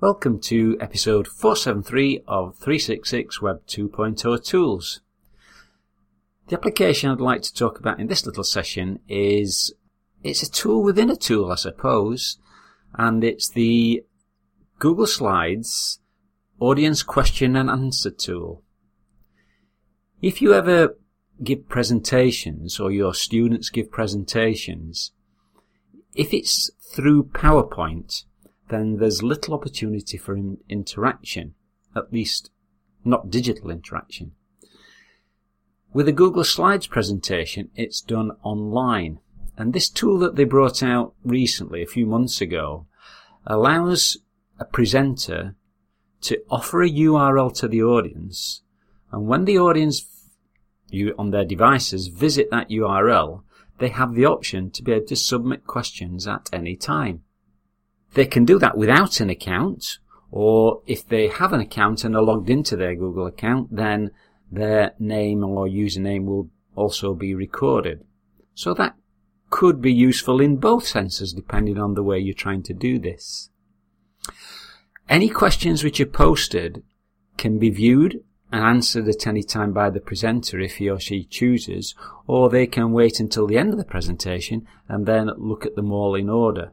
Welcome to episode 473 of 366 Web 2.0 Tools. The application I'd like to talk about in this little session it's a tool within a tool, I suppose, and it's the Google Slides Audience Question and Answer tool. If you ever give presentations or your students give presentations, if it's through PowerPoint, then there's little opportunity for interaction, at least not digital interaction. With a Google Slides presentation, it's done online. And this tool that they brought out recently, a few months ago, allows a presenter to offer a URL to the audience. And when the audience, on their devices, visit that URL, they have the option to be able to submit questions at any time. They can do that without an account, or if they have an account and are logged into their Google account, then their name or username will also be recorded. So that could be useful in both senses, depending on the way you're trying to do this. Any questions which are posted can be viewed and answered at any time by the presenter if he or she chooses, or they can wait until the end of the presentation and then look at them all in order.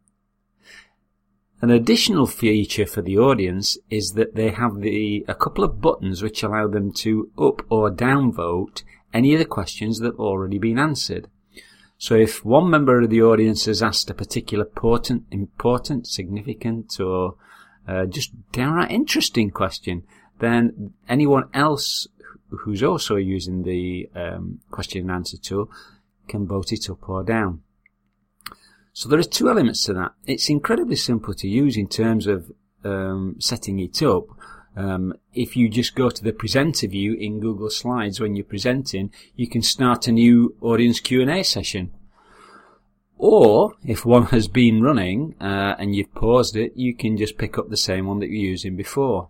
An additional feature for the audience is that they have a couple of buttons which allow them to up or down vote any of the questions that have already been answered. So if one member of the audience has asked a particular important, significant, or just downright interesting question, then anyone else who's also using the question and answer tool can vote it up or down. So there are two elements to that. It's incredibly simple to use in terms of setting it up. If you just go to the presenter view in Google Slides when you're presenting, you can start a new audience Q&A session. Or, if one has been running and you've paused it, you can just pick up the same one that you were using before.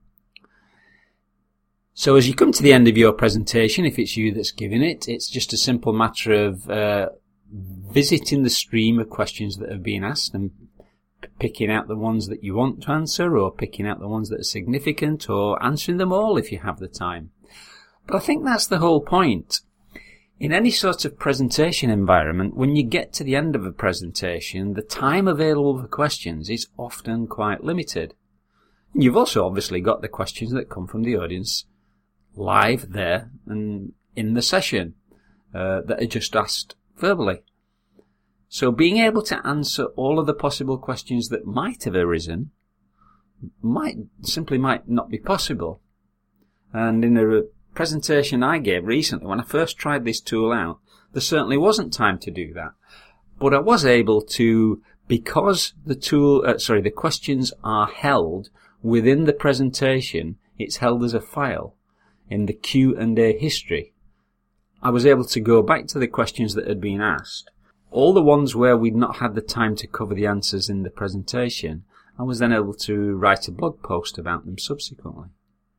So as you come to the end of your presentation, if it's you that's giving it, it's just a simple matter of visiting the stream of questions that have been asked and picking out the ones that you want to answer, or picking out the ones that are significant, or answering them all if you have the time. But I think that's the whole point. In any sort of presentation environment, when you get to the end of a presentation, the time available for questions is often quite limited. And you've also obviously got the questions that come from the audience live there and in the session that are just asked verbally. So being able to answer all of the possible questions that might have arisen might not be possible. And in a presentation I gave recently, when I first tried this tool out, there certainly wasn't time to do that. But I was able to, because the questions are held within the presentation, it's held as a file in the Q&A history. I was able to go back to the questions that had been asked, all the ones where we'd not had the time to cover the answers in the presentation. I was then able to write a blog post about them subsequently.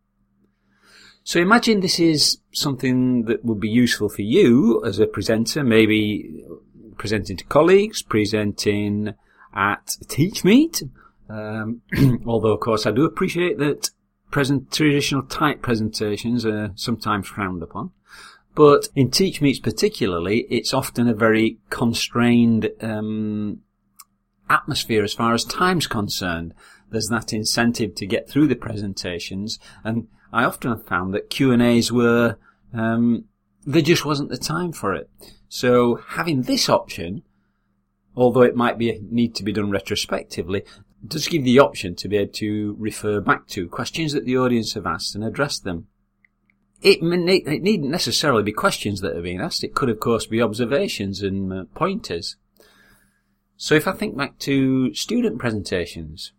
So imagine this is something that would be useful for you as a presenter, maybe presenting to colleagues, presenting at TeachMeet, although of course I do appreciate that traditional type presentations are sometimes frowned upon. But in TeachMeets particularly, it's often a very constrained atmosphere as far as time's concerned. There's that incentive to get through the presentations, and I often have found that Q&As were, there just wasn't the time for it. So having this option, although it might need to be done retrospectively, does give the option to be able to refer back to questions that the audience have asked and address them. It needn't necessarily be questions that are being asked. It could, of course, be observations and pointers. So if I think back to student presentations,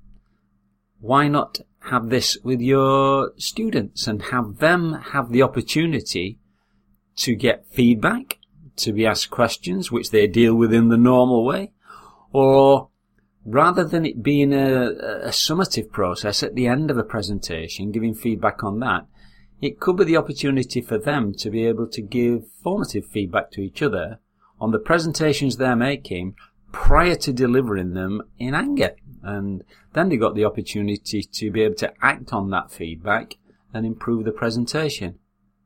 why not have this with your students and have them have the opportunity to get feedback, to be asked questions which they deal with in the normal way, or rather than it being a summative process at the end of a presentation, giving feedback on that, it could be the opportunity for them to be able to give formative feedback to each other on the presentations they're making prior to delivering them in anger And then they got the opportunity to be able to act on that feedback and improve the presentation.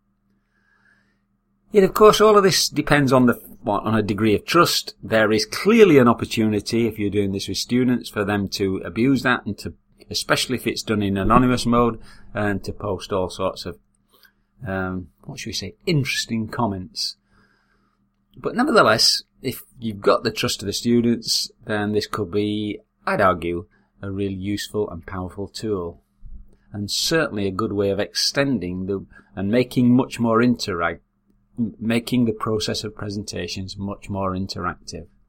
Yet, of course, all of this depends on a degree of trust. There is clearly an opportunity, if you're doing this with students, for them to abuse that, and to, especially if it's done in anonymous mode, and to post all sorts of, interesting comments. But nevertheless, if you've got the trust of the students, then this could be, I'd argue, a really useful and powerful tool. And certainly a good way of extending and making the process of presentations much more interactive.